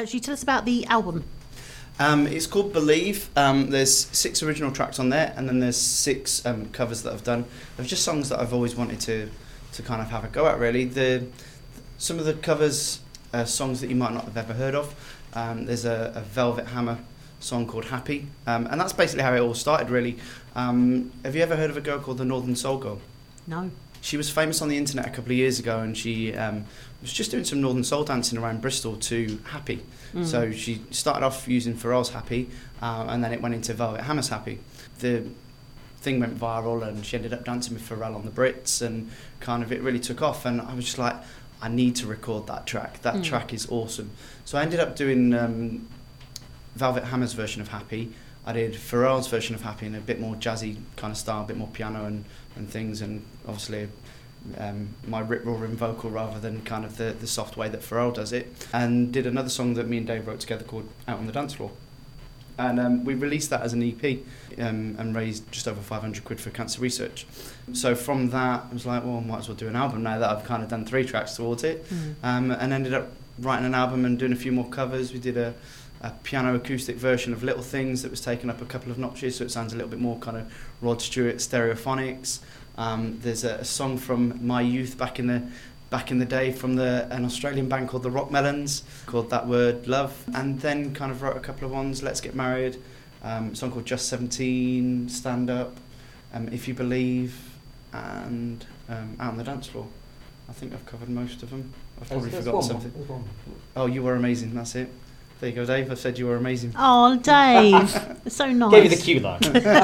Actually, tell us about the album. It's called Believe. There's 6 original tracks on there, and then there's 6 covers that I've done of just songs that I've always wanted to kind of have a go at, really. Some of the covers are songs that you might not have ever heard of. There's a Velvet Hammer song called Happy, and that's basically how it all started, really. Have you ever heard of a girl called the Northern Soul Girl? No. She was famous on the internet a couple of years ago, and she was just doing some Northern Soul dancing around Bristol to Happy. So she started off using Pharrell's Happy, and then it went into Velvet Hammer's Happy. The thing went viral, and she ended up dancing with Pharrell on the Brits, and kind of it really took off. And I was just like, I need to record that track. That track is awesome. So I ended up doing Velvet Hammer's version of Happy. I did Pharrell's version of Happy in a bit more jazzy kind of style, a bit more piano and things, and obviously my rip-roaring vocal rather than kind of the soft way that Pharrell does it. And did another song that me and Dave wrote together called Out on the Dance Floor. And we released that as an EP and raised just over 500 quid for cancer research. So from that, I was like, well, I might as well do an album now that I've kind of done 3 tracks towards it. And ended up writing an album and doing a few more covers. We did a piano acoustic version of Little Things that was taken up a couple of notches, so it sounds a little bit more kind of Rod Stewart stereophonics. There's a song from my youth back in the day from an Australian band called the Rock Melons called That Word Love, and then kind of wrote a couple of ones. Let's Get Married, a song called Just 17, Stand Up, If You Believe, and Out on the Dance Floor. I think I've covered most of them. I've probably forgotten something. Oh, You Were Amazing, that's it. There you go, Dave. I said you were amazing. Oh, Dave. It's so nice. Gave you the cue line.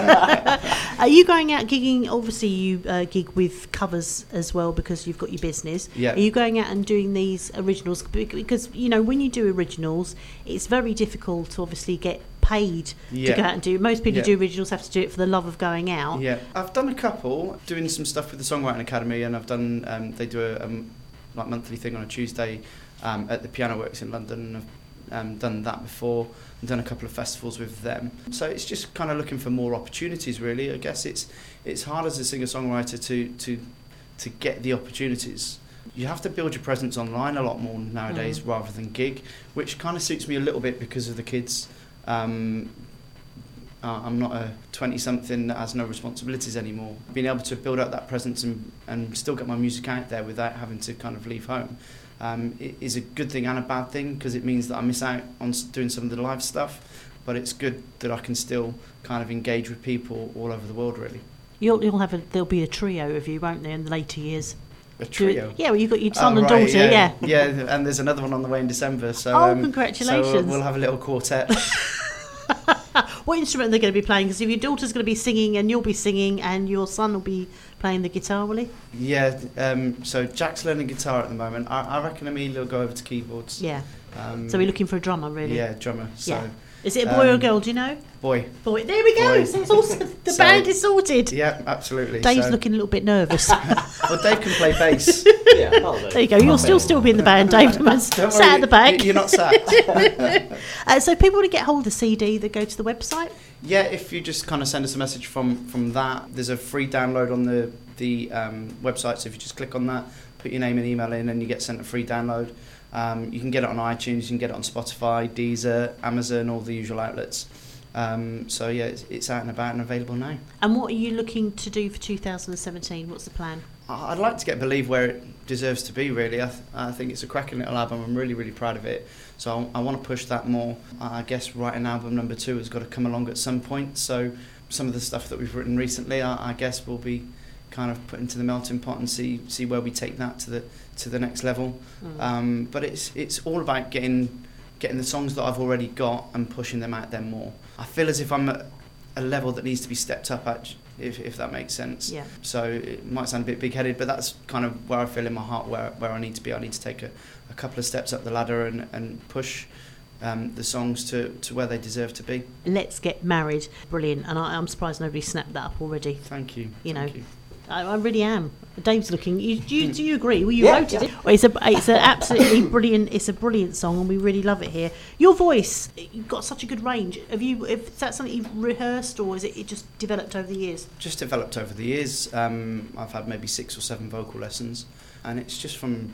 Are you going out gigging? Obviously, you gig with covers as well because you've got your business. Yeah. Are you going out and doing these originals? Because, you know, when you do originals, it's very difficult to obviously get paid to go out and do. Most people who do originals have to do it for the love of going out. Yeah. I've done a couple, doing some stuff with the Songwriting Academy, and I've done, they do a monthly thing on a Tuesday at the Piano Works in London. Done that before and done a couple of festivals with them, so it's just kind of looking for more opportunities, really. I guess it's hard as a singer-songwriter to get the opportunities. You have to build your presence online a lot more nowadays rather than gig, which kind of suits me a little bit because of the kids. I'm not a 20-something that has no responsibilities anymore. Being able to build up that presence and still get my music out there without having to kind of leave home it is a good thing and a bad thing, because it means that I miss out on doing some of the live stuff, but it's good that I can still kind of engage with people all over the world, really. There'll be a trio of you, won't there, in the later years? A trio? Yeah, well, you've got your son and daughter, yeah. Yeah, and there's another one on the way in December. So, congratulations. So we'll have a little quartet. What instrument are they going to be playing? Because if your daughter's going to be singing and you'll be singing and your son will be playing the guitar, will he? Yeah, so Jack's learning guitar at the moment. I reckon Amelia will go over to keyboards. Yeah. So we're looking for a drummer, really? Yeah, drummer. So, yeah. Is it a boy or a girl, do you know? Boy. There we go. So it's also, the band is sorted. Yeah, absolutely. Dave's looking a little bit nervous. Well, Dave can play bass. Yeah, there you go. You'll still be in the band, Dave. Sat at the back. You're not sat. So people want to get hold of the CD, they go to the website? Yeah, if you just kind of send us a message from that, there's a free download on the website. So if you just click on that, put your name and email in, and you get sent a free download. You can get it on iTunes, you can get it on Spotify, Deezer, Amazon, all the usual outlets. So yeah, it's out and about and available now. And what are you looking to do for 2017? What's the plan? I'd like to get Believe where it deserves to be, really. I think it's a cracking little album. I'm really, really proud of it. So I want to push that more. I guess writing album number 2 has got to come along at some point. So some of the stuff that we've written recently, I guess will be kind of put into the melting pot and see where we take that to the next level. But it's all about getting the songs that I've already got and pushing them out there more. I feel as if I'm at a level that needs to be stepped up at, if that makes sense. Yeah. So it might sound a bit big-headed, but that's kind of where I feel in my heart where I need to be. I need to take a couple of steps up the ladder and push the songs to where they deserve to be. Let's Get Married. Brilliant. And I'm surprised nobody snapped that up already. Thank you. Thank you. I really am. Dave's looking. Do you agree? Well, you wrote it. Well, it's an absolutely brilliant. It's a brilliant song, and we really love it here. Your voice, you've got such a good range. Is that something you've rehearsed, or is it just developed over the years? Just developed over the years. I've had maybe 6 or 7 vocal lessons, and it's just from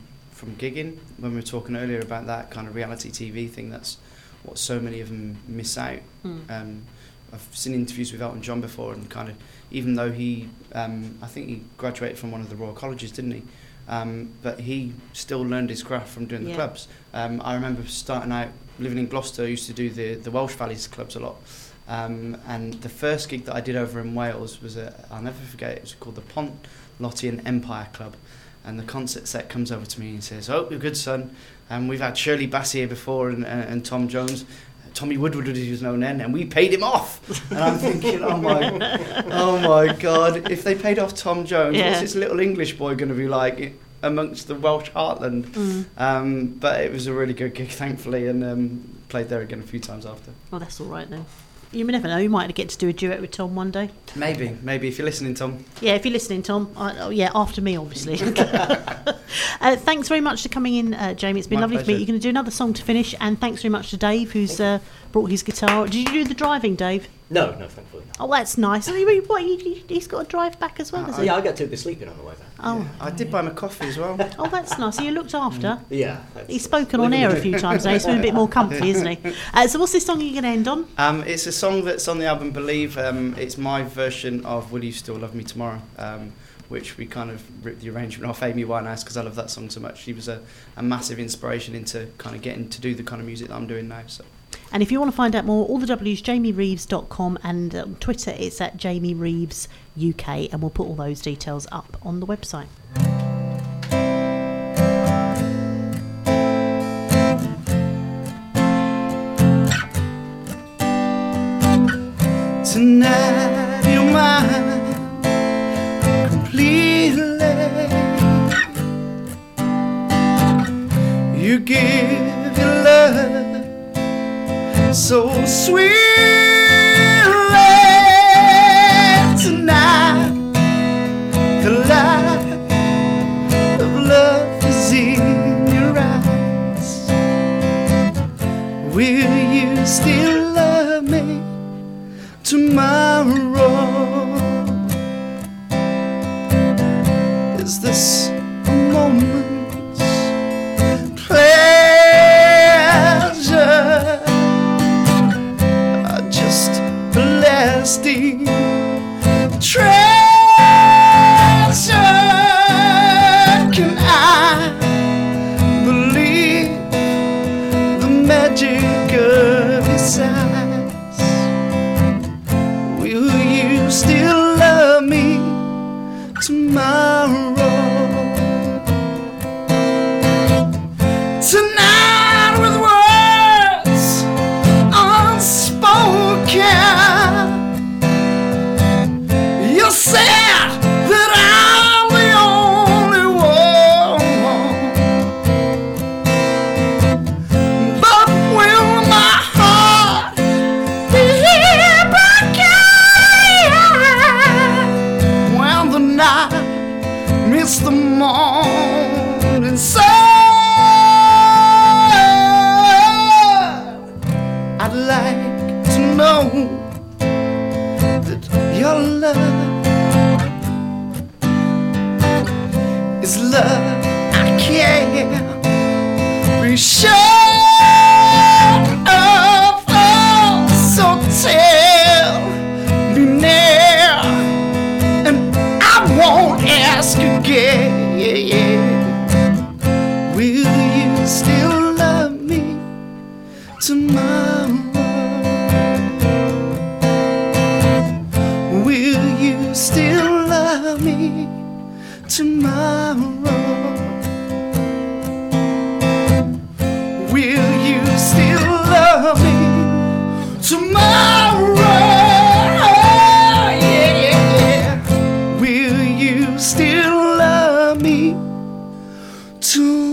from gigging. When we were talking earlier about that kind of reality TV thing, that's what so many of them miss out. I've seen interviews with Elton John before, and kind of, even though he, I think he graduated from one of the Royal Colleges, didn't he? But he still learned his craft from doing the clubs. I remember starting out living in Gloucester. I used to do the Welsh Valleys clubs a lot. And the first gig that I did over in Wales was I'll never forget it. It was called the Pont Lothian Empire Club. And the concert set comes over to me and says, "Oh, you're good, son. We've had Shirley Bassey here before and Tom Jones. Tommy Woodward, as he was known then, and we paid him off." And I'm thinking, oh my God, if they paid off Tom Jones, what's this little English boy going to be like amongst the Welsh heartland? But it was a really good gig, thankfully, and played there again a few times after. Oh, that's all right then. You never know, you might get to do a duet with Tom one day. Maybe, if you're listening, Tom. Yeah, if you're listening, Tom. After me, obviously. Thanks very much for coming in, Jamie. It's been lovely to meet you. You're going to do another song to finish, and thanks very much to Dave, who's brought his guitar. Did you do the driving, Dave? No, thankfully not. Oh, that's nice. He's got to drive back as well, does he? Yeah, I got to be sleeping on the way there. Oh, yeah, I did buy him a coffee as well. Oh, that's nice. So you looked after. Yeah. He's spoken on air a few times now. He's been a bit more comfy, isn't he? So what's this song you're going to end on? It's a song that's on the album Believe. It's my version of Will You Still Love Me Tomorrow, which we kind of ripped the arrangement off Amy Winehouse because I love that song so much. She was a massive inspiration into kind of getting to do the kind of music that I'm doing now. So. And if you want to find out more, all the W's, jamiereeves.com, and on Twitter it's at Jamie Reeves UK, and we'll put all those details up on the website. Tonight you're mine completely. You give your love so sweetly. Tonight the light of love is in your eyes. Will you still love me tomorrow? Is this a moment's pleasure, or just a lasting treasure? Can I believe the magic of his eyes? Will you still love me tomorrow? Tonight with words unspoken, you said that I'm the only one. But will my heart be broken when the night meets the morning sun? I'd like to know that your love is love I can't be sure of. Oh, so tell me now, and I won't ask again. Will you still love me tomorrow? Will you still love me tomorrow? Will you still love me tomorrow? Yeah. Will you still love me tomorrow?